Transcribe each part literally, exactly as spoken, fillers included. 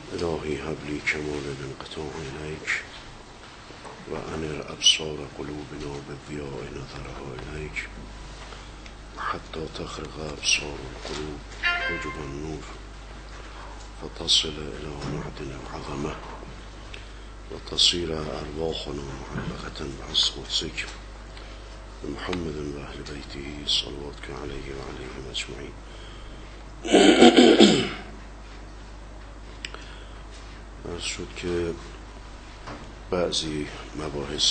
الهی هب لی کمال الانقطاع الیک و انر ابصار قلوبنا بضیاء نظرها الیک حتی تخرق ابصار القلوب حجب النور فتصل الى معدن العظمه و تصیر ارواحنا معلقة بعز قدسک محمد و اهل بیته صلواتک علیه و علیهم اجمعین. عرض شد که بعضی مباحث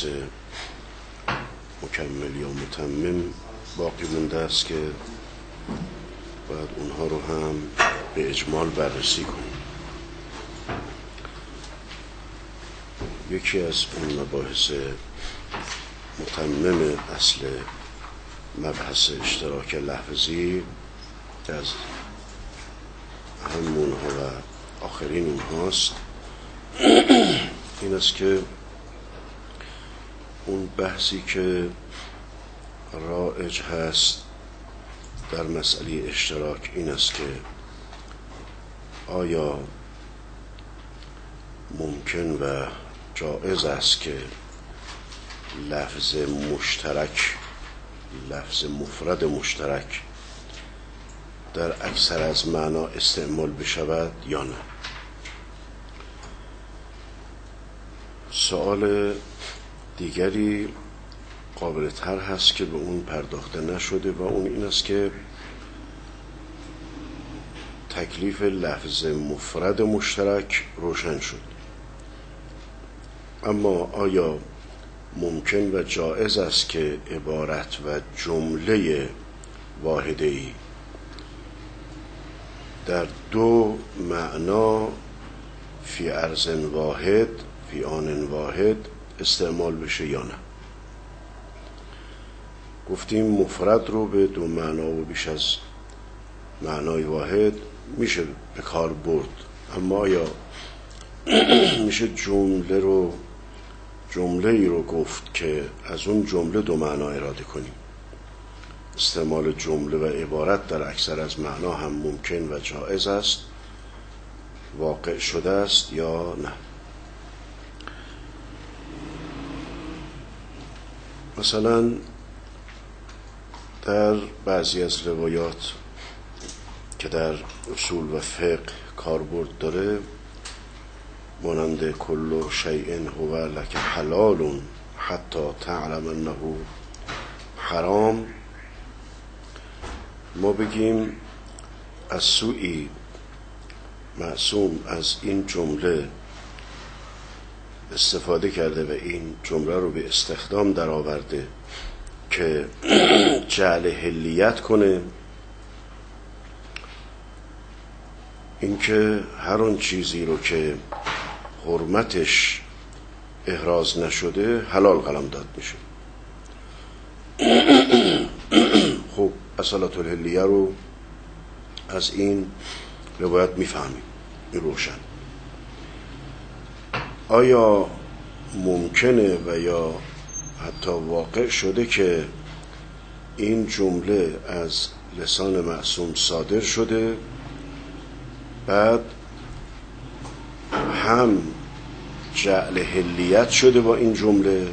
مکمل یا متمم باقی مونده است که باید اونها رو هم به اجمال بررسی کنیم. یکی از اون مباحث متمم اصل مبحث اشتراک لفظی که از همون ها و آخرین اونهاست این است که اون بحثی که رایج هست در مسئله اشتراک این است که آیا ممکن و جایز است که لفظ مشترک، لفظ مفرد مشترک در اکثر از معنا استعمال بشود یا نه؟ سوال دیگری قابل تر هست که به اون پرداخته نشده و اون این است که تکلیف لفظ مفرد مشترک روشن شد، اما آیا ممکن و جایز است که عبارت و جمله واحده‌ای در دو معنا فی عرض واحد فی آن واحد استعمال بشه یا نه؟ گفتیم مفرد رو به دو معنا و بیش از معنای واحد میشه به کار برد، اما آیا میشه جمله رو جمله ای رو گفت که از اون جمله دو معنا اراده کنیم؟ استعمال جمله و عبارت در اکثر از معنا هم ممکن و جایز است، واقع شده است یا نه؟ مثلا در بعضی از روایات که در اصول و فقه کاربرد داره، مانند کل شیء هو لک حلال حتی تعلم انه حرام، ما بگیم از سوی معصوم از این جمله استفاده کرده و این جمله رو به استخدام در آورده که جعل حلیت کنه، اینکه هر اون چیزی رو که حرمتش احراز نشده حلال قلم داد میشه. خب اصالت الحلیه رو از این روایت میفهمیم، این روشن. آیا ممکنه و یا حتی واقع شده که این جمله از لسان معصوم صادر شده، بعد هم جعل حلیت شده با این جمله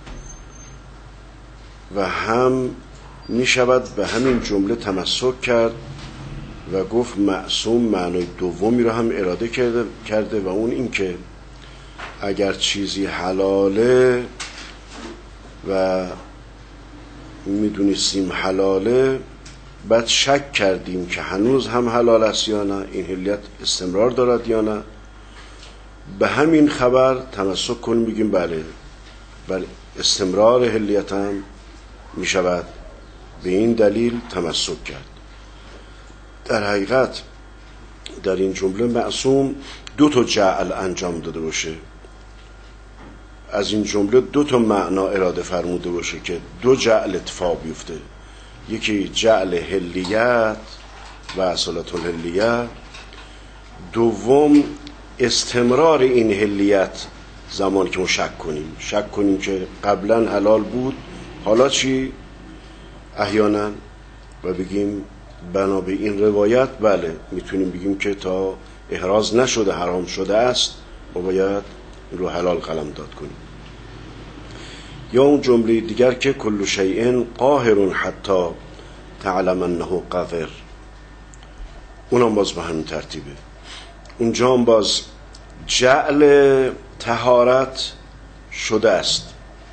و هم می شود به همین جمله تمسک کرد و گفت معصوم معنای دومی رو هم اراده کرده, کرده و اون این که اگر چیزی حلاله و میدونستیم حلاله، بعد شک کردیم که هنوز هم حلال است یا نه، این حلیت استمرار دارد یا نه، به همین خبر تمسک کنیم بگیم بله بله استمرار حلیت هم می شود، به این دلیل تمسک کرد. در حقیقت در این جمله معصوم دو تا جعل انجام داده باشه، از این جمله دو تا معنا اراده فرموده باشه که دو جعل اتفاق بیفته، یکی جعل حلیت و اصالت الحلیه، دوم استمرار این حلیت زمانی که ما شک کنیم شک کنیم که قبلا حلال بود حالا چی احیانا، و بگیم بنا به این روایت بله میتونیم بگیم که تا احراز نشده حرام شده است، ما باید رو حلال قلم داد کنیم. یا اون جمله دیگر که کل شیء قاهر حتی تعلم انه قادر، اونم باز به همین ترتیبه. اونجا هم باز جعل طهارت شده است،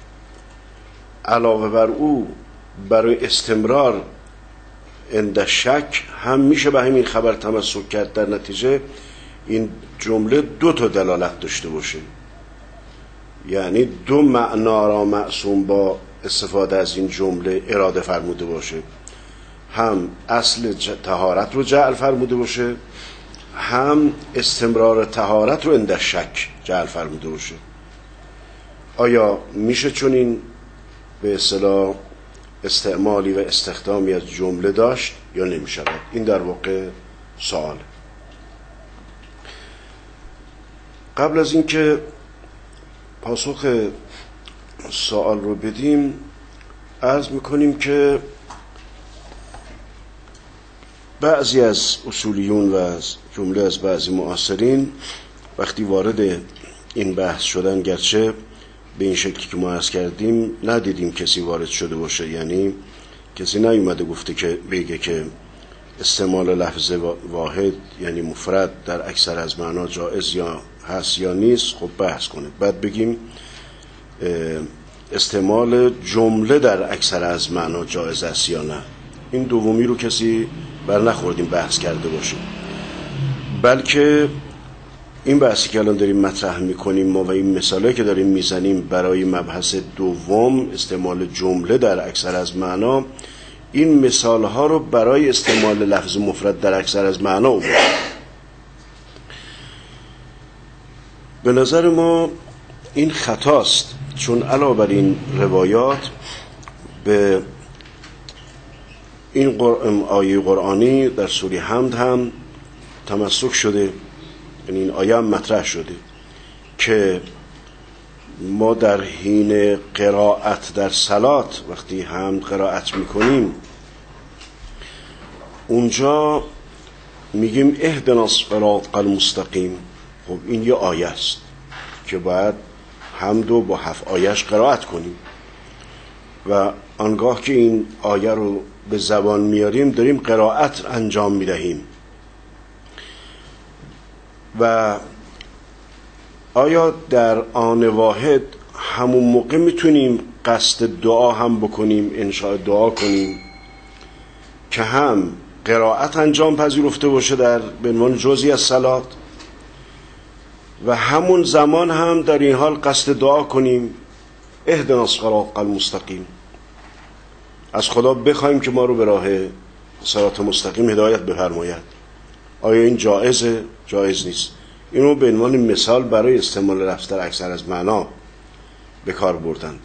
علاوه بر او برای استمرار عند شک هم میشه به همین خبر تمسک کرد. در نتیجه این جمله دو تا دلالت داشته باشه، یعنی دو معنا را معصوم با استفاده از این جمله اراده فرموده باشه، هم اصل طهارت رو جعل فرموده باشه، هم استمرار طهارت رو عند شک جعل فرموده باشه. آیا میشه چون این به اصطلاح استعمالی و استخدامی از جمله داشت یا نمیشود؟ این در واقع سوال. قبل از اینکه پاسخ سوال رو بدیم عرض میکنیم که بعضی از اصولیون و از جمله از بعضی معاصرین وقتی وارد این بحث شدن، گرچه به این شکلی که ما عرض کردیم ندیدیم کسی وارد شده باشه، یعنی کسی نیومده گفته که بگه که استعمال لفظ واحد یعنی مفرد در اکثر از معنا جائز یا هست یا نیست. خب بحث کنه، بعد بگیم استعمال جمله در اکثر از معنا جائز است یا نه. این دومی رو کسی بر نخوردیم بحث کرده باشه، بلکه این بحثی که الان داریم مطرح میکنیم ما و این مثاله که داریم میزنیم برای مبحث دوم استعمال جمله در اکثر از معنا، این مثال ها رو برای استعمال لفظ مفرد در اکثر از معنا آورد. به نظر ما این خطاست، چون علاوه بر این روایات به این آیه قرآنی در سوره حمد هم تمسک شده، یعنی این آیه هم مطرح شده که ما در حین قرائت در صلات وقتی حمد قرائت میکنیم اونجا میگیم اهدنا الصراط المستقیم. خب این یه آیه است که باید حمد رو با هفت آیهش قرائت کنیم و آنگاه که این آیه رو به زبان میاریم داریم قرائت انجام میدهیم. و آیا در آن واحد همون موقع میتونیم قصد دعا هم بکنیم، انشاء دعا کنیم که هم قرائت انجام پذیرفته باشه در به عنوان جزئی از صلات و همون زمان هم در این حال قصد دعا کنیم اهدنا الصراط المستقیم، از خدا بخوایم که ما رو به راه صراط مستقیم هدایت بفرماید؟ آیا این جایزه؟ جایز نیست. اینو به عنوان مثال برای استعمال لفظ در اکثر از معنا به کار بردند.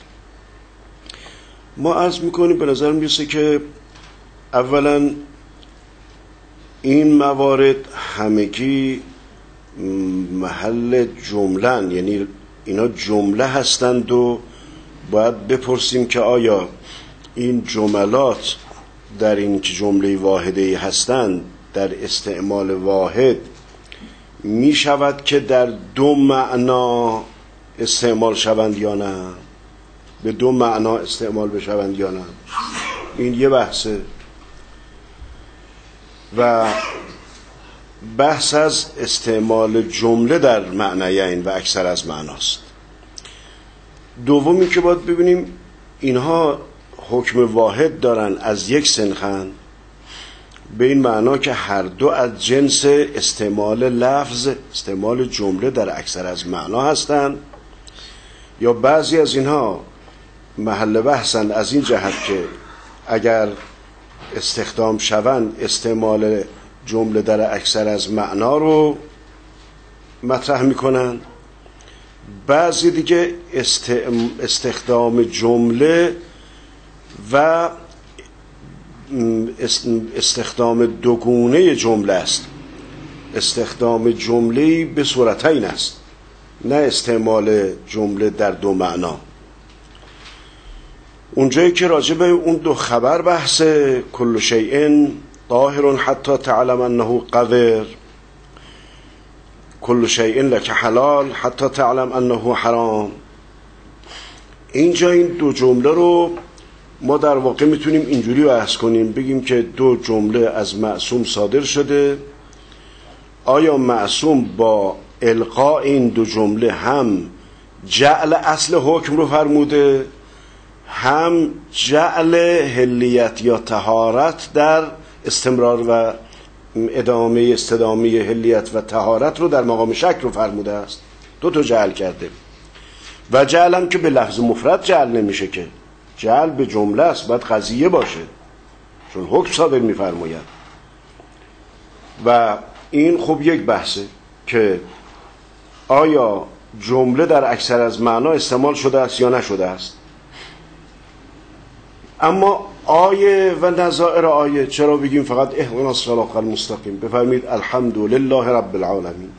ما عرض میکنیم به نظر میرسه که اولا این موارد همگی محل جملن، یعنی اینا جمله هستند و باید بپرسیم که آیا این جملات در این که جمله واحده‌ای هستند در استعمال واحد می شود که در دو معنا استعمال شوند یا نه، به دو معنا استعمال بشوند یا نه. این یه بحثه و بحث از استعمال جمله در معنیین و اکثر از معناست. دومی که باید ببینیم اینها حکم واحد دارن، از یک سنخن، به این معنا که هر دو از جنس استعمال لفظ استعمال جمله در اکثر از معنا هستند، یا بعضی از اینها محل بحثند از این جهت که اگر استخدام شوند استعمال جمله در اکثر از معنا رو مطرح میکنن، بعضی دیگه استخدام جمله و استخدام دوگونه جمله است. استخدام جمله به صورتین است، نه استعمال جمله در دو معنا. اونجایی که راجع به اون دو خبر بحث کل شیء طاهر حتی تعلم انه قذر، کل شیء لک حلال حتی تعلم انه حرام. اینجا این دو جمله رو ما در واقع میتونیم اینجوری بحث کنیم، بگیم که دو جمله از معصوم صادر شده. آیا معصوم با القاء این دو جمله هم جعل اصل حکم رو فرموده، هم جعل حلیت یا طهارت در استمرار و ادامه استدامه حلیت و طهارت رو در مقام شک رو فرموده است؟ دو تا جعل کرده. و جعل هم که به لفظ مفرد جعل نمیشه، که جعل به جمله است، باید قضیه باشه، چون حکم صادر میفرماید. و این خب یک بحثه که آیا جمله در اکثر از معنا استعمال شده است یا نشده است. اما آیه و نظائر آیه چرا بگیم فقط اهدنا الصراط المستقیم؟ بفرمید الحمدلله رب العالمین.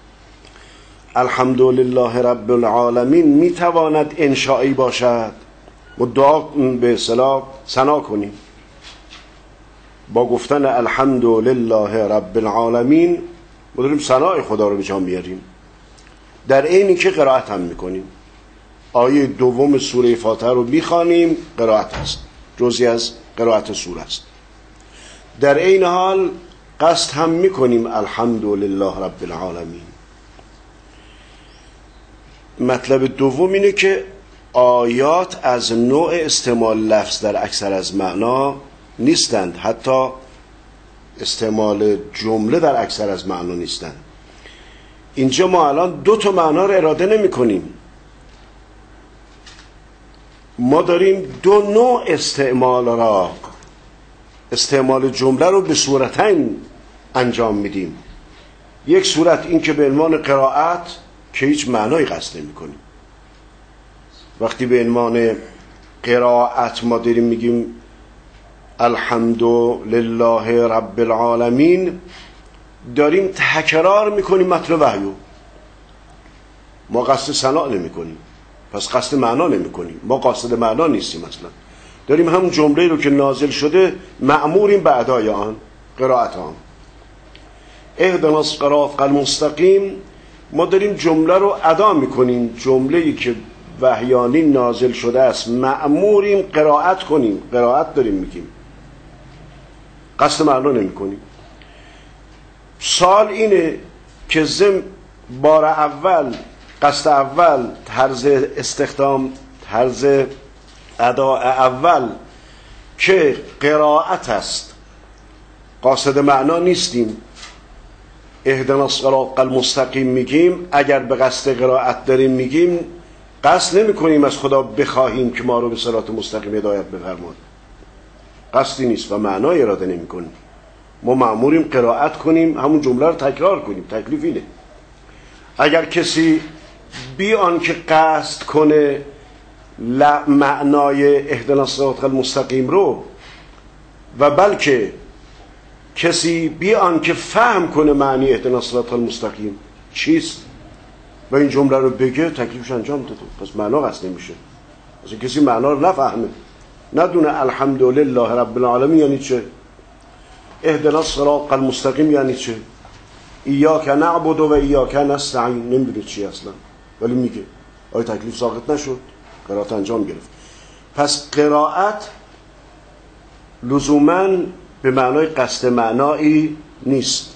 الحمدلله رب العالمین میتواند انشائی باشد، مدعا به اصطلاح ثنا کنیم با گفتن الحمدلله رب العالمین، ما داریم ثنای خدا رو به جا میاریم، در عینی که قرائت هم میکنیم. آیه دوم سوره فاتحه رو میخوانیم، قرائت است، جزئی از قرائت سوره است. در عین حال قصد هم میکنیم الحمدلله رب العالمین. مطلب دوم اینه که آیات از نوع استعمال لفظ در اکثر از معنا نیستند، حتی استعمال جمله در اکثر از معنا نیستند. اینجا ما الان دو تا معنا رو اراده نمی کنیم، ما داریم دو نوع استعمال را، استعمال جمله رو به صورتین انجام میدیم. یک صورت این که به عنوان قرائت که هیچ معنایی قصد نمی کنیم. وقتی به عنوان قرائت ما داریم میگیم الحمدلله رب العالمین، داریم تکرار میکنیم متن وحیو، ما قصد ثنا نمی کنیم، پس قصد معنا نمی کنیم، ما قاصد معنا نیستیم اصلا. داریم همون جمله رو که نازل شده مأموریم به ادای آن، قرائت آن. اهدنا الصراط المستقیم، ما داریم جمله رو ادا میکنیم، جمله‌ای که وحیانی نازل شده است مأموریم قرائت کنیم، قرائت داریم میگیم، قصد معنا نمی کنیم. سال اینه که زم بار اول، قصد اول، طرز استخدام، طرز ادا اول که قرائت است، قاصد معنا نیستیم. اهدنا الصراط المستقیم میگیم، اگر به قصد قرائت داریم میگیم، قصد نمی کنیم از خدا بخواهیم که ما رو به صراط مستقیم هدایت بفرماید، قصدی نیست و معنای اراده نمی کنیم. ما مأموریم قرائت کنیم، همون جمله رو تکرار کنیم، تکلیف اینه. اگر کسی بی آن که قصد کنه معنای اهدنا الصراط المستقیم رو، و بلکه کسی بی آن که فهم کنه معنی اهدنا الصراط المستقیم چیست و این جمله رو بگه، تکلیفش انجام داده، پس معنا قصد نمیشه. اصلا کسی معنا رو نفهمه، ندونه الحمدلله رب العالمین یعنی چه، اهدنا الصراط المستقیم یعنی چه، ایاک نعبد و ایاک نستعین، نمیدونه چی اصلا، ولی میگه. آیا تکلیف ساقط نشد؟ قرائت انجام گرفت. پس قرائت لزوماً به معنای قصد معنایی نیست،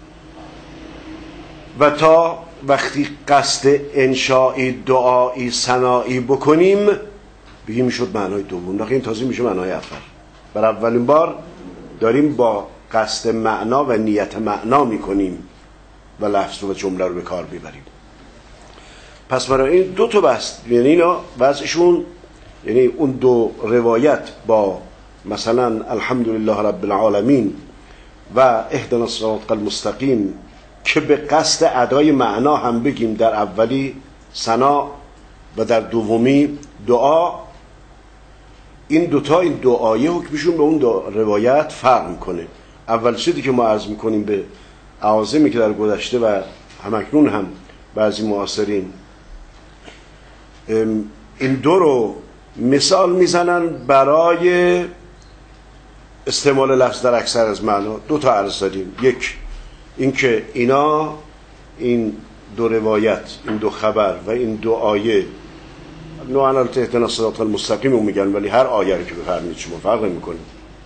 و تا وقتی قصد انشایی، دعایی، ثنایی بکنیم بگیم میشد معنای دوم، وقتی این تازه میشه معنای اول. بر اولین بار داریم با قصد معنا و نیت معنا میکنیم و لفظ رو و جمله رو به کار میبریم. پس برای این دو تا بحث، یعنی اینا وضعشون، یعنی اون دو روایت با مثلا الحمدلله رب العالمین و اهدنا الصراط المستقیم که به قصد ادای معنا هم بگیم، در اولی ثنا و در دومی دعا، این دوتا، این دعایه حکمشون به اون دو روایت فرق میکنه. اول چیزی که ما عرض میکنیم به اعاظمی که در گذشته و همکنون هم بعضی معاصرین این دو رو مثال میزنن برای استعمال لفظ در اکثر از معنا. دو تا عرض داریم، یک اینکه اینا این دو روایت، این دو خبر و این دو آیه، نوعا البته اهدنا الصراط المستقیم رو میگن ولی هر آیه رو که بفرمایید شما فرق نمی‌کنه،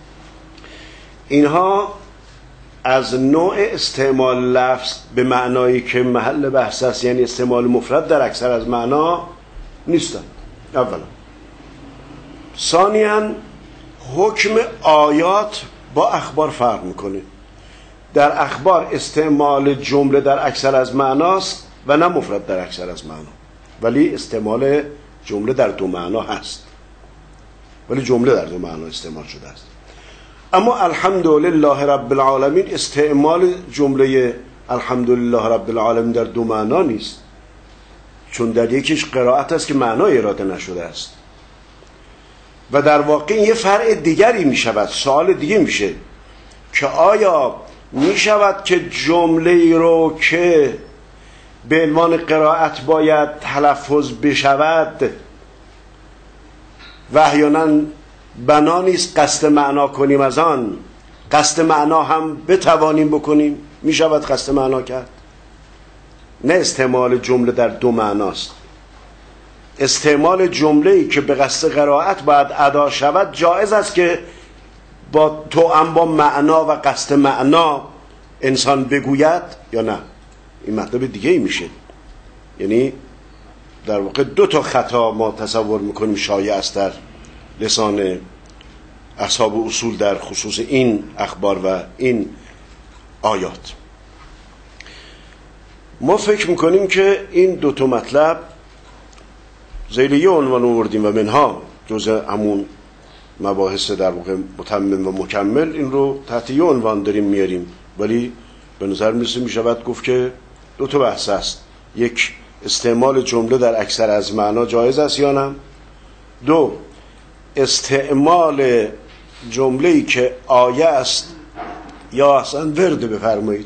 اینها از نوع استعمال لفظ به معنایی که محل بحث است، یعنی استعمال مفرد در اکثر از معنا نیستن. اولا. ثانیاً حکم آیات با اخبار فرق میکنه. در اخبار استعمال جمله در اکثر از معناست و نه مفرد در اکثر از معنا، ولی استعمال جمله در دو معنا هست، ولی جمله در دو معنا استعمال شده است. اما الحمدلله رب العالمین استعمال جمله الحمدلله رب العالمین در دو معنا نیست، چون در یکیش قرائت است که معنای اراده نشده است و در واقع یه فرع دیگری می شود. سوال دیگه میشه که آیا می شود که جمله رو که به عنوان قرائت باید تلفظ بشود و احیانا بنا نیست قصد معنا کنیم، از آن قصد معنا هم بتوانیم بکنیم؟ می شود قصد معنا کرد؟ نه استعمال جمله در دو معناست. استعمال جمله‌ای که به قصد قرائت باید ادا شود جایز است که با توأم با معنا و قصد معنا انسان بگوید یا نه؟ این مطلب دیگه ای میشه. یعنی در واقع دو تا خطا ما تصور میکنیم شایع است در لسان اصحاب اصول در خصوص این اخبار و این آیات. ما فکر میکنیم که این دو تا مطلب زیر یه عنوان آوردیم و منها جزء همون مباحث در واقع متمم و مکمل این رو تحت یه عنوان داریم میاریم، ولی به نظر میرسه میشود گفت که دو تا بحث است. یک، استعمال جمله در اکثر از معنا جایز است یا نه؟ دو، استعمال جمله‌ای که آیه است یا اصلا ورده بفرمایید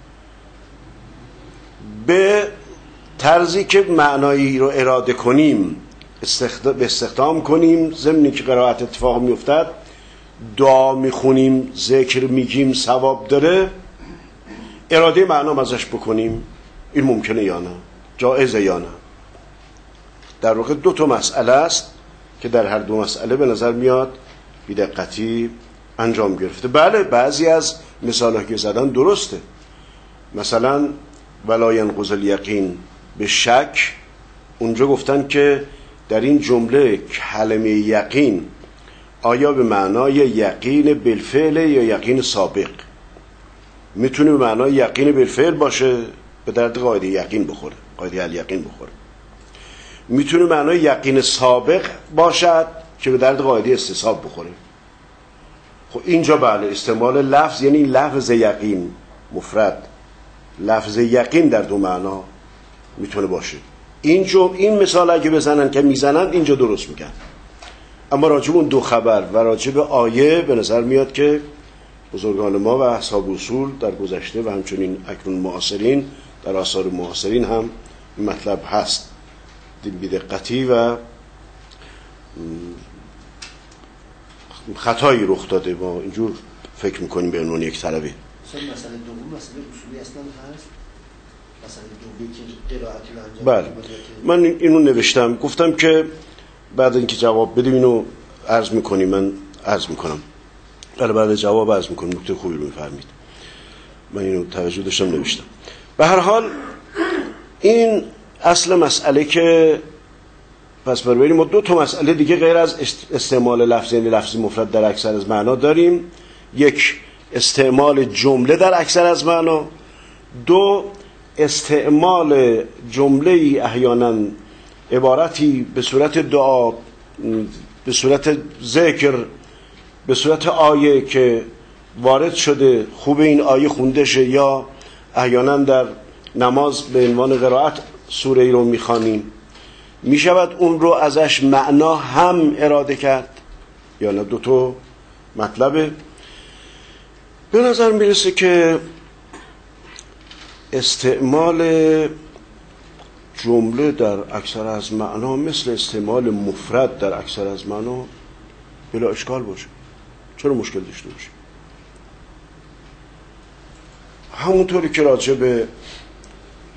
به طرزی که معنایی رو اراده کنیم به استخدام کنیم، ضمنی که قرائت اتفاق میافتد، دعا میخونیم، ذکر میگیم، ثواب داره، اراده معنا ازش بکنیم، این ممکنه یا نه؟ جایزه یا نه؟ در واقع دو تا مسئله است که در هر دو مسئله به نظر میاد بی‌دقتی انجام گرفته. بله بعضی از مثال‌ها که زدن درسته، مثلا ولا ینقض الیقین به شک، اونجا گفتن که در این جمله کلمه یقین آیا به معنای یقین بالفعل یا یقین سابق؟ میتونه به معنای یقین بالفعل باشه، به درد قاعده یقین بخوره، قاعده الیقین بخوره. میتونه معنای یقین سابق باشد که به درد قاعده استصحاب بخوره. خب اینجا بله استعمال لفظ، یعنی لفظ یقین مفرد، لفظ یقین در دو معنا میتونه باشه. این جو این مثال اگه بزنن که میزنن اینجا درست میگن. اما راجب اون دو خبر و راجب آیه به نظر میاد که بزرگان ما و اصحاب اصول در گذشته و همچنین اکنون معاصرین در آثار معاصرین هم این مطلب هست. بی‌دقتی و خطایی رخ داده، ما اینجور فکر میکنیم به عنوان یک طرفی. مثلا مسئله دوم مسئله اصولی اصلا هست، مسئله دومی که قرائتی رو انجام بله من اینو نوشتم، گفتم که بعد اینکه جواب بدیم اینو عرض میکنیم، من عرض میکنم ولی بعد جواب عرض میکنم، نکته خوبی رو میفرمید، من اینو توجه داشتم نوشتم. به هر حال این اصل مسئله که پس برای ما دو تا مسئله دیگه غیر از استعمال لفظ یعنی لفظی مفرد در اکثر از معنا داریم. یک، استعمال جمله در اکثر از معنا. دو، استعمال جمله‌ای احیانا عبارتی به صورت دعا، به صورت ذکر، به صورت آیه که وارد شده، خوب این آیه خونده شه، یا احیانا در نماز به عنوان قرائت سوره ای رو میخوانیم، میشود اون رو ازش معنا هم اراده کرد یا نه؟ دو تا مطلبه. به نظر میرسه که استعمال جمله در اکثر از معنا مثل استعمال مفرد در اکثر از معنا بلا اشکال باشه. چرا مشکل داشته باشه؟ همونطوری که راجع به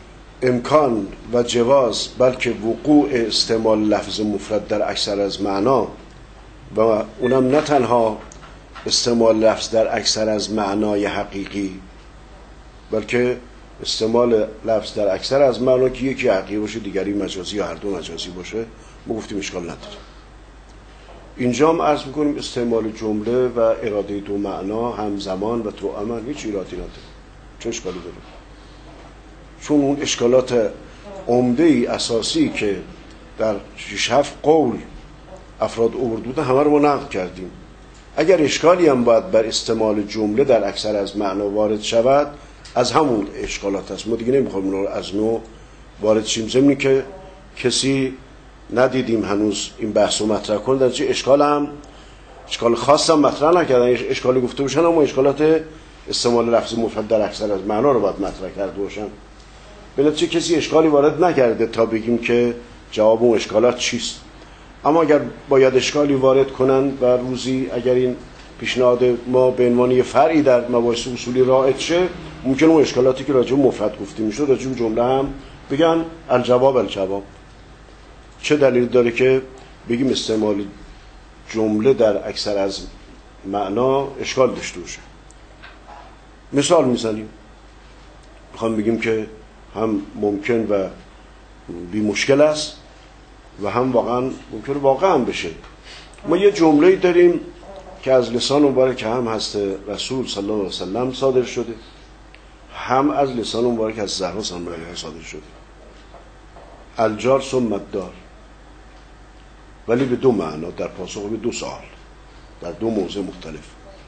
امکان و جواز بلکه وقوع استعمال لفظ مفرد در اکثر از معنا و اونم نه تنها استعمال لفظ در اکثر از معنای حقیقی بلکه استعمال لفظ در اکثر از معنا که یکی حقیقی باشه دیگری مجازی یا هر دو مجازی باشه ما گفتیم اشکال نداره. اینجا هم عرض میکنیم استعمال جمله و اراده دو معنا همزمان و توأمن هیچ ایرادی نداره. چه اشکالی داره؟ چون اون اشکالات عمده ای اساسی که در شش هفت قول افراد آورده بودن همه رو ما نقد کردیم. اگر اشکالی هم باید بر استعمال جمله در اکثر از معنا وارد شود از همون اشکالات هست. ما دیگه نمیخوایم اون رو از نو وارد شیم، ضمنی که کسی ندیدیم هنوز این بحث رو مطرح کنه در چه اشکال هم اشکال خاص هم مطرح نکردن. اشکالی گفته باشن اما اشکالات استعمال لفظ مفرد در اکثر از معنا رو باید مطرح کرده باشن. بنابراین کسی اشکالی وارد نکرده تا بگیم که جواب اون اشکالات چیست. اما اگر باید اشکالی وارد کنن و روزی اگر این پیشنهاد ما به عنوان فرعی در مباحث اصولی رائج شه ممکن اون اشکالاتی که راجع به مفرد گفته میشه راجع به جمله هم بگن الجواب الجواب. چه دلیل داره که بگیم استعمال جمله در اکثر از معنا اشکال داشته باشه؟ مثال میزنیم، میخوام بگیم که هم ممکن و بی مشکل است و هم واقعا ممکن واقعا بشه. ما یه جمله‌ای داریم که از لسان مبارک هم هست رسول صلی الله علیه وسلم صادر شده هم از لسان مبارک از زهرا سلام علیها صادر شده، الجار ثم الدار، ولی به دو معنا در پاسخ به دو سوال در دو موضع مختلف.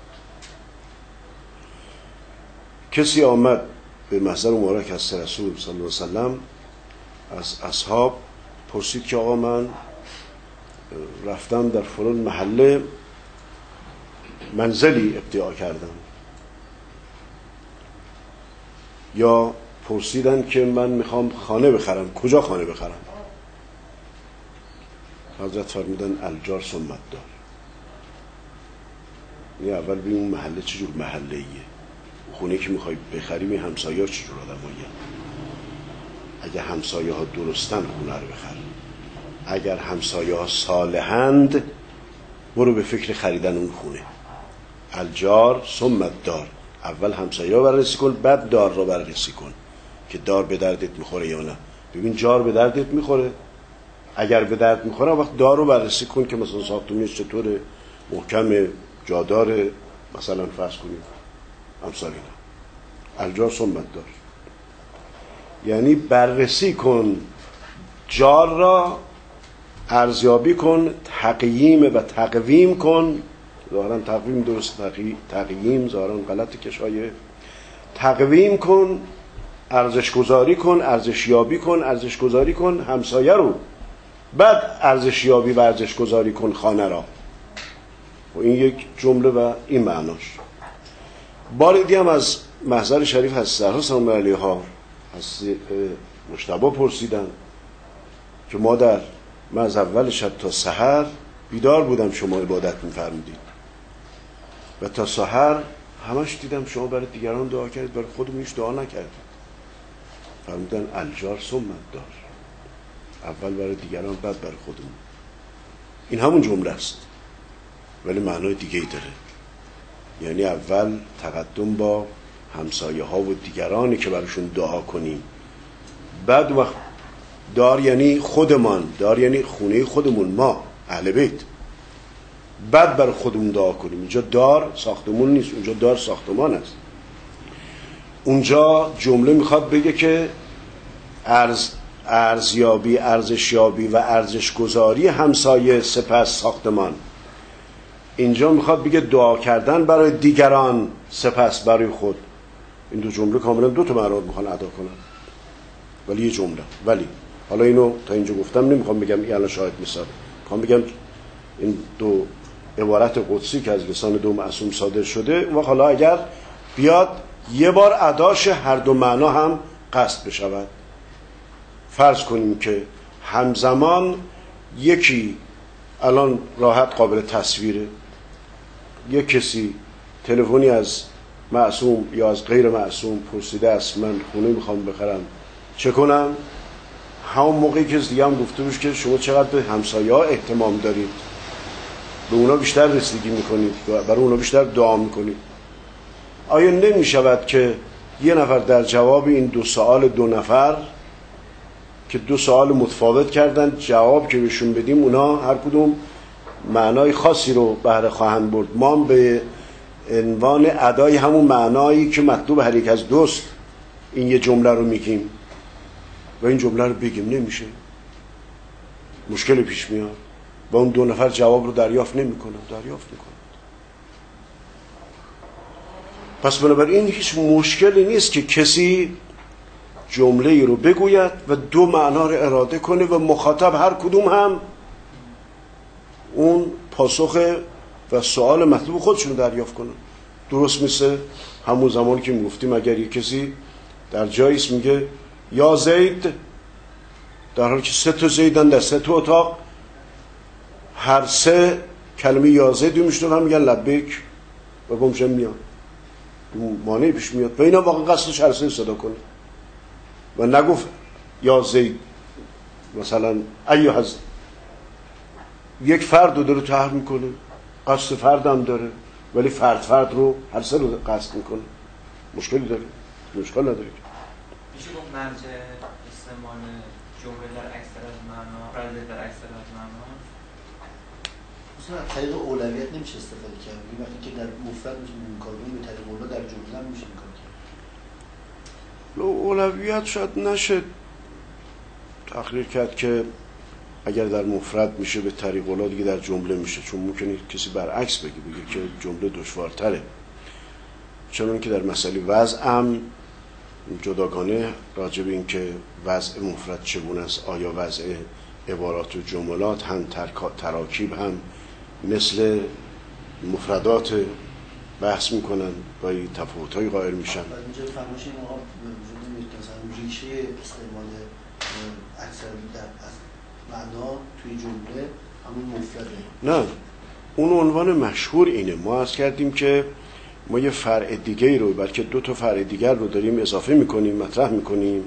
کسی آمد به محضر مبارک از رسول صلی الله علیه وسلم از اصحاب پرسید که آقا من رفتم در فلان محله منزلی ابتداع کردم، یا پرسیدن که من میخوام خانه بخرم، کجا خانه بخرم؟ حضرت فرمودن الجار ثم الدار. یعنی اول ببین اون محله چجور محله ایه، خونه که میخوای بخریم این همسایه ها چجور آدم هاییه. اگر همسایه ها درستن خونه رو بخر، اگر همسایه ها صالحند برو به فکر خریدن اون خونه. الجار ثم الدار، اول همسایه ها بررسی کن بعد دار رو بررسی کن که دار به دردت میخوره یا نه. ببین جار به دردت میخوره، اگر به درد میخوره وقت دار رو بررسی کن که مثلا ساختمونش چطوره، محکم، جادار، مثلا فرض کنیم امثال اینا. الجار ثم الدار یعنی بررسی کن جار را، ارزیابی کن، تقییم و تقویم کن. ظاهرا تقویم درست، تقییم ظاهرا غلط کشایه. تقویم کن، ارزش گذاری کن، ارزش یابی کن، ارزش گذاری کن همسایه رو، بعد ارزش یابی و ارزش گذاری کن خانه را. و این یک جمله و این معناش. بار دیگه هم از محضر شریف از زهرا سلام علیها از مجتبی پرسیدن که مادر من از اول شب تا سحر بیدار بودم شما عبادت می‌فرمودید و تا سحر همش دیدم شما برای دیگران دعا کردید، برای خودمون هیچ دعا نکردید. فرمودن الجار ثم الدار، اول برای دیگران بعد برای خودمون. این همون جمله است ولی معنای دیگه ای داره. یعنی اول تقدم با همسایه ها و دیگرانی که براشون دعا کنیم، بعد وقت دار یعنی خودمان، دار یعنی خونه خودمون ما اهل بیت، بعد برای خودمون دعا کنیم. اینجا دار ساختمون نیست، اونجا دار ساختمان است. اونجا جمله میخواد بگه که ارز ارزیابی، ارزشیابی و ارزشگذاری همسایه سپس ساختمان. اینجا میخواد بگه دعا کردن برای دیگران سپس برای خود. این دو جمله کاملا دو تا معنا میخوان ادا کنن ولی یه جمله. ولی حالا اینو تا اینجا گفتم نمیخوام بگم این الان شاهد مثال، میخوام بگم این دو عبارت قدسی که از لسان دو معصوم صادر شده و حالا اگر بیاد یه بار اداش هر دو معنا هم قصد بشود. فرض کنیم که همزمان یکی الان راحت قابل تصویره، یک کسی تلفنی از معصوم یا از غیر معصوم پرسیده است من خونه میخوام بخرم چه کنم؟ همون موقعی که دیگه هم گفته روش که شما چقدر به همسایه ها اهتمام دارید، به اونا بیشتر رسیدگی میکنید، برای اونا بیشتر دعا میکنید. آیا نمی شود که یه نفر در جواب این دو سوال دو نفر که دو سوال متفاوت کردن، جواب که بهشون بدیم اونا هر کدوم معنای خاصی رو بهره خواهند برد، ما به عنوان ادای همون معنایی که مطلوب هر یک از دوست این یه جمله رو میگیم و این جمله رو بگیم؟ نمیشه، مشکل پیش میاد و اون دو نفر جواب رو دریافت نمیکنن، دریافت میکنن. پس بنابراین هیچ مشکلی نیست که کسی جمله ای رو بگوید و دو معنا رو اراده کنه و مخاطب هر کدوم هم اون پاسخ و سوال مطلوب خودشون رو دریافت کنن. درست مثل همون زمانی که میگفتیم اگر یک کسی در جاییست میگه یا زید، در حالی که سه تا زیدن در سه تا اتاق، هر سه کلمه یا زید رو میشنون هم میگن لبیک و بمشن میان، مانعی پیش میاد و اینا واقعا قصدش هر سه صدا کنه و نگفت یا زید مثلا ایو هست یک فرد رو داره طرح میکنه، قصد فرد هم داره ولی فرد فرد رو هر سه رو قصد میکنه. مشکلی داره؟ مشکل نداره. میشه گفت مرجع استعمال جمله در اکثر از معنا فرد در اکثر از معنا مثلا از طریق اولویت نمیشه استفاده کرد؟ وقتی که در مفرد میشه این کار کنیم، به طریق اولویت در جمله هم میشه این کار کرد. اولویت شاید نشه تقریر کرد که اگر در مفرد میشه به طریق اولویت دیگه در جمله میشه، چون ممکنه کسی برعکس بگه بگه که جمله دشوارتره. چون که در مسئله وضع هم جداگانه راجع به این که وضع مفرد چگونه است، آیا وضع عبارات و جملات هم تراکیب هم مثل مفردات بحث میکنن و تفاوت‌های قائل میشن. اینجا فرمایش این آقا مثلا ریشه استعمال اکثر در معنا توی جمله همون مفرده. نه، اون عنوان مشهور اینه. ما عرض کردیم که ما یه فرع دیگه رو، بلکه دو تا فرع دیگر رو داریم اضافه میکنیم، مطرح میکنیم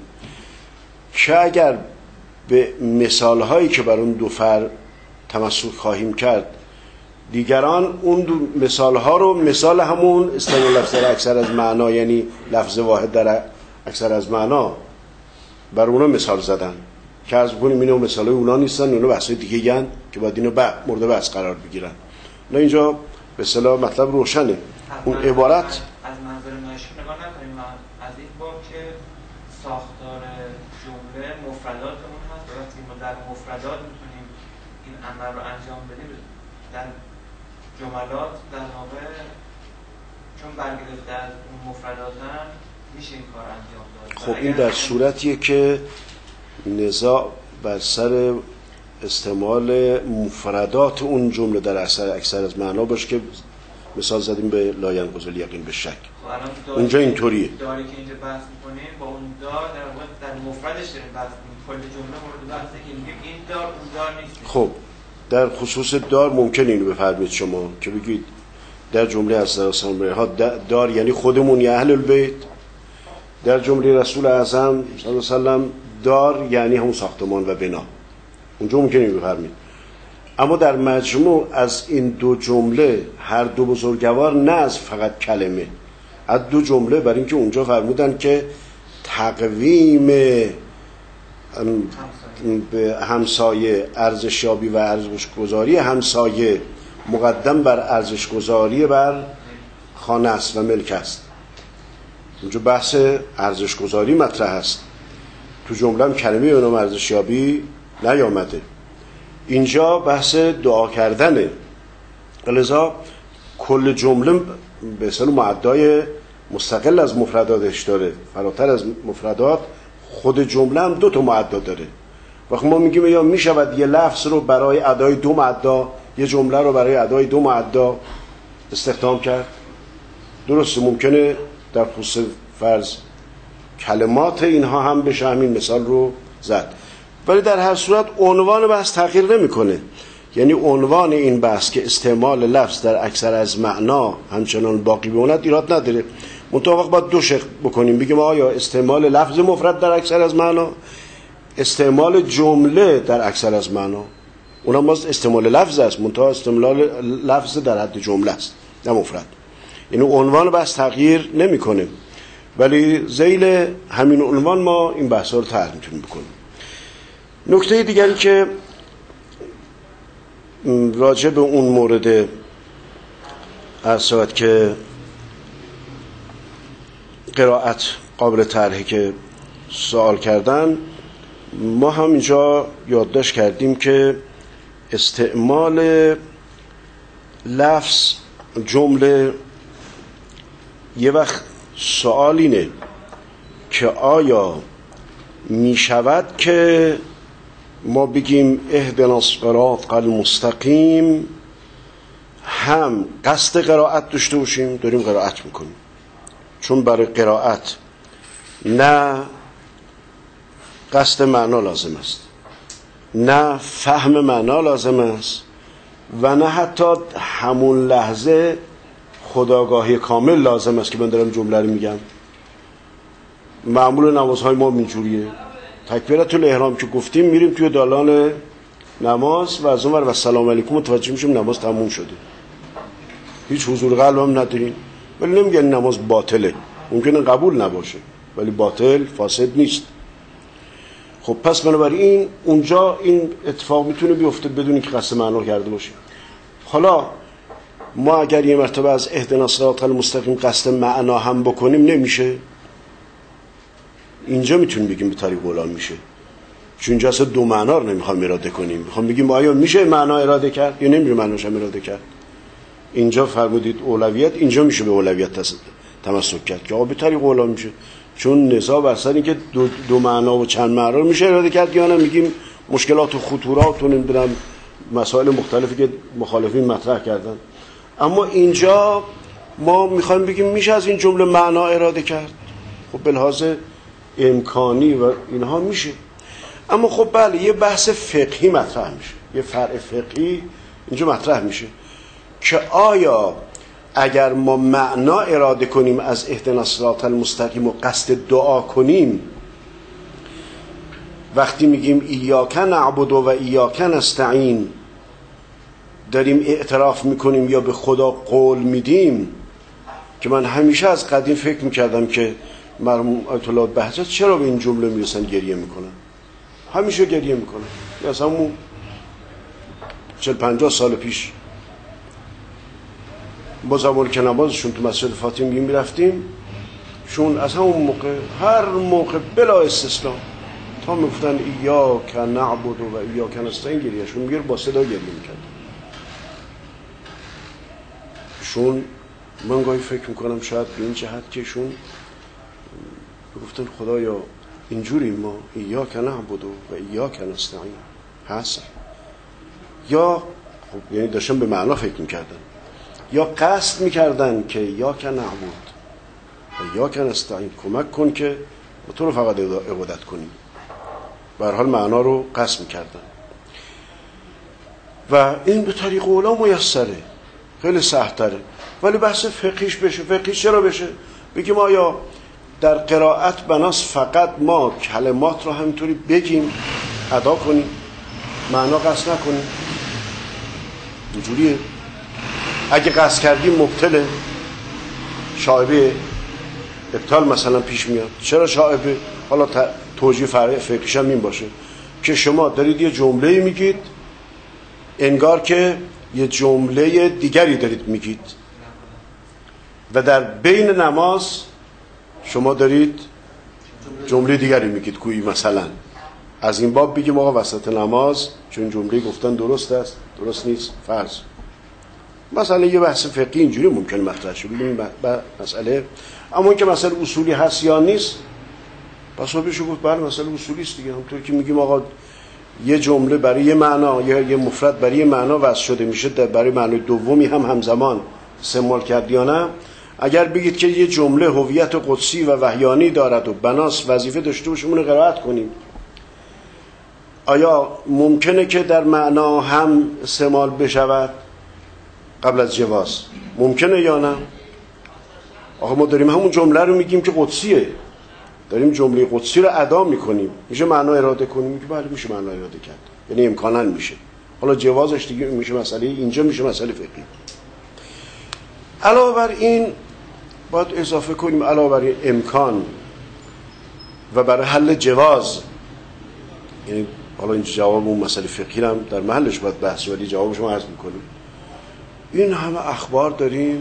که اگر به مثالهایی که بر اون دو فرع تمسک خواهیم کرد دیگران اون دو مثالها رو مثال همون استعمال لفظ در اکثر از معنا، یعنی لفظ واحد در اکثر از معنا، بر اونا مثال زدن که از بکنیم اینو مثالای اونا نیستن، اونا بحثای دیگه گن که باید اینو بح مورد بحث قرار بگیرن. نه، اینجا به اصطلاح مطلب روشنه. اون عبارت از منظر ناشی نگاه نکنیم از این باب که ساختار جمله مفردات اون هست و وقتی ما در مفردات میتونیم این عمل رو انجام بدیم، در جملات در واقع چون برگرفته از اون مفردات هم میشه این کار انجام داد. خب این در صورتیه که نزاع بر سر استعمال مفردات اون جمله در اکثر اکثر از معنا باشه که مثال زدیم به لا ينقض الیقین به شک. اونجا اینطوریه. داری که اینجا بحث می‌کنیم با اون دار در واقع در مفردش داریم بحث می‌کنیم. کل جمله مورد بحثه که میگیم این دار اون دار نیست. خب در خصوص دار ممکن اینو بفرمایید شما که بگید در جمله از رسول ها دار یعنی خودمون یا اهل البیت، در جمله رسول اعظم صلی الله علیه و سلم دار یعنی همون ساختمان و بنا. اونجا ممکنه بفرمایید. اما در مجموع از این دو جمله هر دو بزرگوار نه از فقط کلمه، از دو جمله، برای اینکه اونجا فرمودن که تقویم به همسایه ارزشیابی و ارزشگذاری همسایه مقدم بر ارزشگذاری بر خانه است و ملک است. اونجا بحث ارزشگذاری مطرح است. تو جمله هم کلمه به نام ارزشیابی نیامده. اینجا بحث دعا کردنه. لذا کل جمله به اصطلاح معدای مستقل از مفرداتش داره. فراتر از مفردات خود جمله هم دو تا معدا داره. وقتی ما میگیم یا میشود یه لفظ رو برای ادای دو معدا، یه جمله رو برای ادای دو معدا استخدام کرد، درسته ممکنه در خصوص فرض کلمات اینها هم بشه همین مثال رو زد، ولی در هر صورت عنوان بحث تغییر نمیکنه. یعنی عنوان این بحث که استعمال لفظ در اکثر از معنا همچنان باقی بماند ایراد نداره. منتها وقت باید دو شق بکنیم، بگیم آیا استعمال لفظ مفرد در اکثر از معنا، استعمال جمله در اکثر از معنا. اونم باز استعمال لفظ است، منتها استعمال لفظ در حد جمله است نه مفرد. یعنی عنوان بحث تغییر نمیکنه، ولی ذیل همین عنوان ما این بحثا رو طرح میتونیم بکنیم. نکته دیگری که راجع به اون مورد اصابت که قرائت قابل طرحه که سوال کردن، ما هم اینجا یادداشت کردیم که استعمال لفظ جمله یه وقت سوال اینه که آیا می شود که ما بگیم اهدنا الصراط المستقیم هم قصد قرائت داشته باشیم، داریم قرائت میکنیم، چون برای قرائت نه قصد معنا لازم است، نه فهم معنا لازم است، و نه حتی همون لحظه خودآگاهی کامل لازم است که من دارم جمله رو میگم. معمول نمازهای ما اینجوریه، تکبیرت الاحرام که گفتیم میریم توی دالان نماز و از اون ور و سلام علیکم متوجه میشیم نماز تموم شده، هیچ حضور قلب هم نداریم، ولی نمیگن نماز باطله، ممکنه قبول نباشه ولی باطل فاسد نیست. خب پس بنابراین اونجا این اتفاق میتونه بیفته بدون که قصد معنا کرده باشه. حالا ما اگر یه مرتبه از اهدنا الصراط المستقیم قصد معنا هم بکنیم نمیشه، اینجا میتونیم بگیم به طریق قولان میشه، چون اینجا اصلا دو معنا رو نمیخوام اراده کنیم، میخوام بگیم آیا میشه معنا اراده کرد یا نمیشه معناش هم اراده کرد. اینجا فرمودید اولویت، اینجا میشه به اولویت تمسک کرد که آقا به طریق قولان میشه، چون نزاع بر سر این که دو, دو معنا و چند معنا رو میشه اراده کرد یا نه، میگیم مشکلات و خطورات و نمیدونم مسائل مختلفی که مخالفین مطرح کردن. اما اینجا ما میخوایم بگیم میشه از این جمله معنا اراده کرد، خب به لحاظ امکانی و اینها میشه. اما خب بله یه بحث فقهی مطرح میشه، یه فرع فقهی اینجا مطرح میشه که آیا اگر ما معنا اراده کنیم از اهدنا الصراط المستقیم و قصد دعا کنیم، وقتی میگیم ایاک نعبد و ایاک نستعین داریم اعتراف میکنیم یا به خدا قول میدیم؟ که من همیشه از قدیم فکر میکردم که مرحوم آیت الله بهجت چرا به این جمله میرسن گریه میکنن، همیشه گریه میکنن. یا از همون چهل پنجاه سال پیش با زمان که نمازشون تو مسجد فاطمی میرفتیم، شون از همون موقع هر موقع بلا استثناء تا میگفتن ایاک نعبد و ایاک نستعین گریهشون میگیر با صدا گریه میکرد. شون من گاهی فکر میکنم شاید به این جهت که شون گفتن خدایا اینجوری ما ایاک نعبد و ایاک نستعین هست، یا خب یعنی داشتن به معنا فکر میکردن، یا قصد میکردن که ایاک نعبد و ایاک نستعین کمک کن که با تو رو فقط عبادت کنیم، به هر حال معنا رو قصد میکردن. و این به طریق اولا میسره، خیلی سخت‌تره، ولی بحث فقهیش بشه. فقهیش چرا بشه؟ بگیم آیا در قرائت بناس فقط ما کلمات رو همینطوری بگیم ادا کنیم، معنا قصد نکنیم؟ اینجوریه. اگه قصد کردیم مبتله، شایبه ابطال مثلا پیش میاد. چرا شایبه؟ حالا توجیه فرع فقهیش هم این باشه که شما دارید یه جمله میگید انگار که یه جمله دیگری دارید میگید و در بین نماز شما دارید جمله دیگری میگید، گویی مثلا از این باب بگیم آقا وسط نماز چون جمله گفتن درست است درست نیست فرض. مثلا یه بحث فقهی اینجوری ممکنه مطرح شه، بگیم مسئله، اما این که مسئله اصولی هست یا نیست، پس ما بهش گفت بله مسئله اصولی است دیگه. همونطور که میگیم آقا یه جمله برای یه معنا یا یه مفرد برای یه معنا وضع شده میشه برای معنای دومی هم همزمان استعمال کرد یا نه. اگر بگید که یه جمله هویت قدسی و وحیانی دارد و بناس وظیفه داشته باشه اون رو قرائت کنیم، آیا ممکنه که در معنا هم استعمال بشود قبل از جواز؟ ممکنه یا نه؟ آخه ما داریم همون جمله رو میگیم که قدسیه، داریم جمله قدسی رو ادا میکنیم، میشه معنا اراده کنیم؟ که بله میشه معنا اراده کرد، یعنی امکانا میشه. حالا جوازش دیگه میشه مسئله، اینجا میشه مسئله فقهی. علاوه بر این باید اضافه کنیم، علاوه بر این امکان و برای حل جواز، یعنی حالا این جواب اون مسئله فقهی هم در محلش باید بحث، ولی جوابش ما عرض میکنیم. این همه اخبار داریم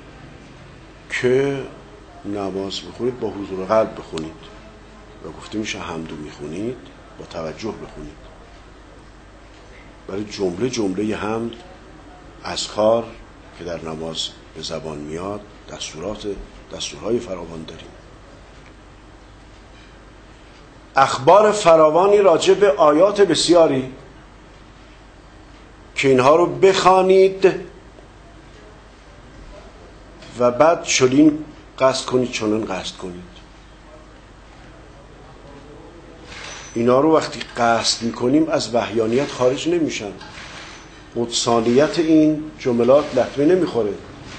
که نماز بخونید با حضور قلب بخونید و گفته میشه حمدو میخونید با توجه بخونید. برای جمله جمله حمد، اذکار که در نماز به زبان میاد، دستورات دستورهای فراوان داریم، اخبار فراوانی راجع به آیات بسیاری که اینها رو بخوانید و بعد چنین قصد کنید چنین قصد کنید. اینا رو وقتی قصد میکنیم از وحیانیت خارج نمیشن، قدسانیت این جملات لطمه نمیخوره.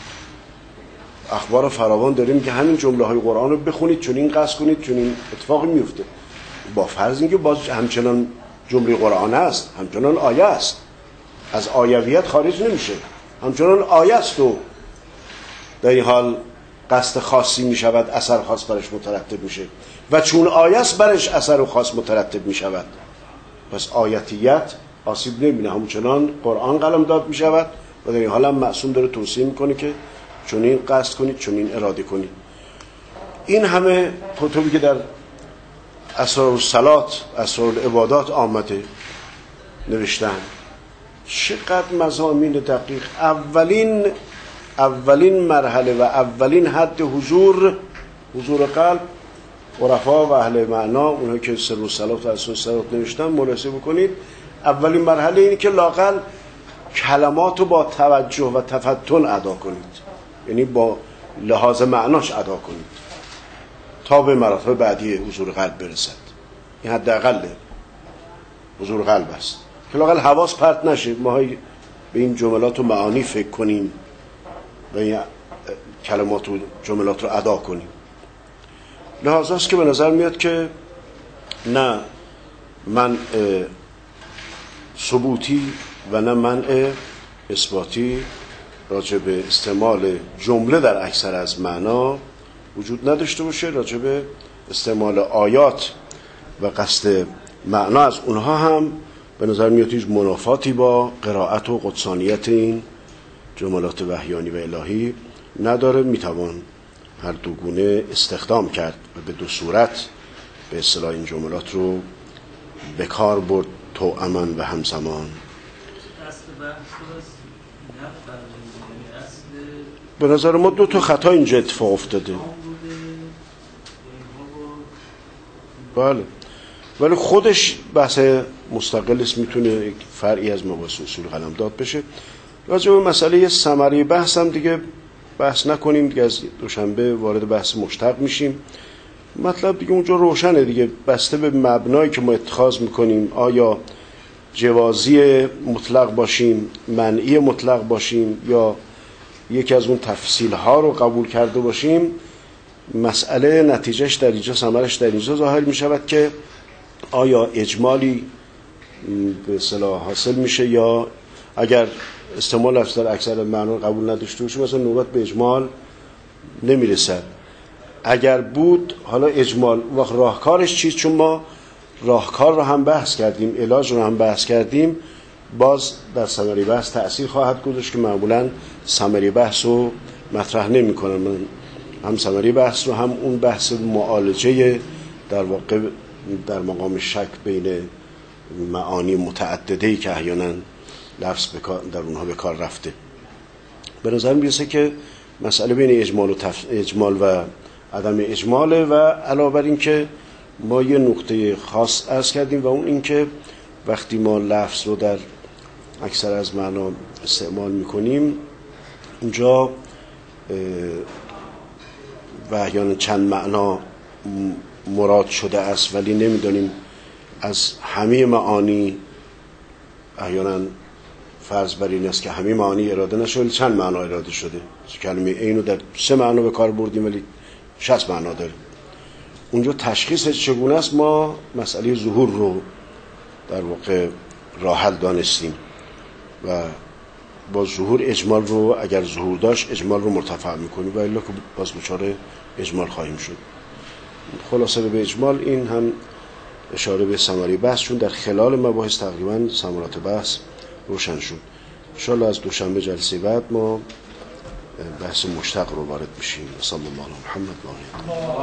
اخبار فراوان داریم که همین جمله های قرآن رو بخونید چنین قصد کنید چنین اتفاقی میفته، با فرض اینکه باز همچنان جمله قرآن است، همچنان آیه است، از آیویت خارج نمیشه، همچنان آیه است و در این حال قصد خاصی میشود، اثر خاص برش مترتب میشه و چون آیه است برش اثر و خاص مترتب میشود. پس آیتیت آسیب نمیبینه، همچنان قرآن قلمداد میشود و در این حال هم معصوم داره توصیه میکنه که چنین قصد کنید چنین اراده کنید. این همه کتبی که در اسرار الصلات، اسرار العبادات آمده نوشتن، چقدر مضامین دقیق. اولین اولین مرحله و اولین حد حضور حضور قلب، عرفا و اهل معنا، اونها که سر الصلات و اسرار الصلات نوشتن ملاحظه بکنید، اولین مرحله اینه که لااقل کلمات رو با توجه و تفتن ادا کنید، یعنی با لحاظ معناش ادا کنید تا به مراتب بعدی حضور قلب برسد. این حداقل حضور قلب است که لااقل حواس پرت نشه، ما به این جملات و معانی فکر کنیم و این کلمات و جملات رو ادا کنیم. لحاظ است که به نظر میاد که نه منع ثبوتی و نه منع اثباتی راجع به استعمال جمله در اکثر از معنا وجود نداشته باشه. راجع به استعمال آیات و قصد معنا از اونها هم به نظر میاد هیچ منافاتی با قرائت و قدسانیت این جملات وحیانی و الهی نداره. میتوان هر دو گونه استخدام کرد و به دو صورت به اصطلاح این جملات رو به کار برد، توأما و همزمان. به نظر ما دو تا خطا اینجا اتفاق افتاده. بله، ولی خودش بحث مستقل است، میتونه یک فرعی از مباحث اصول قلمداد بشه. راجع به مسئله ثمره بحث هم دیگه بحث نکنیم دیگه، از دوشنبه وارد بحث مشتق میشیم. مطلب دیگه اونجا روشنه دیگه، بسته به مبنایی که ما اتخاذ میکنیم، آیا جوازی مطلق باشیم، منعی مطلق باشیم، یا یکی از اون تفصیل ها رو قبول کرده باشیم، مسئله نتیجهش در اینجا، ثمرش در اینجا ظاهر می شود که آیا اجمالی به اصطلاح حاصل میشه، یا اگر استعمال لفظ در اکثر معنا قبول نداشته باشه مثلا نوبت به اجمال نمیرسد. اگر بود حالا اجمال وقت راهکارش چیست؟ چون ما راهکار رو هم بحث کردیم، علاج رو هم بحث کردیم، باز در ثمره بحث تأثیر خواهد گذاشت که معمولا ثمره بحث رو مطرح نمی کنن. من هم ثمره بحث رو هم اون بحث معالجه در واقع در مقام شک بین معانی متعدده‌ای که احیانا لفظ در اونها به کار رفته. به نظر میرسه که مسئله بین اجمال و تف... اجمال و عدم اجماله. و علاوه بر این که ما یه نقطه خاص عرض کردیم و اون این که وقتی ما لفظ رو در اکثر از معنا استعمال میکنیم اونجا و احیانا چند معنا مراد شده است ولی نمیدونیم از همه معانی احیانا فرض بر این است که همه معانی اراده نشده، چند معنا اراده شده. کلمه عین در سه معنا به کار بردیم ولی شصت معنا داره. اونجا تشخیص چگونه است ما مسئله ظهور رو در واقع راه حل دانستیم و با ظهور اجمال رو، اگر ظهور داشت اجمال رو مرتفع میکنیم و الا که باز دچار اجمال خواهیم شد. خلاصه به اجمال این هم اشاره به ثمره بحث، چون در خلال مباحث تقریبا ثمرات بحث روشن شد. ان شاء الله از دوشنبه جلسه بعد ما بحث مشتق رو وارد میشیم. صلی الله علی محمد و آله.